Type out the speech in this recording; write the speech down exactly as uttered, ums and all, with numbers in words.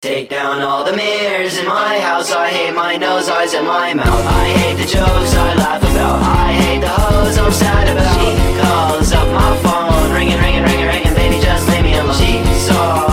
Take down all the mirrors in my house. I hate my nose, eyes, and my mouth. I hate the jokes I laugh about. I hate the hoes I'm sad about. She calls up my phone, ringing, ringing, ringing, ringing. Baby, just leave me alone. She saw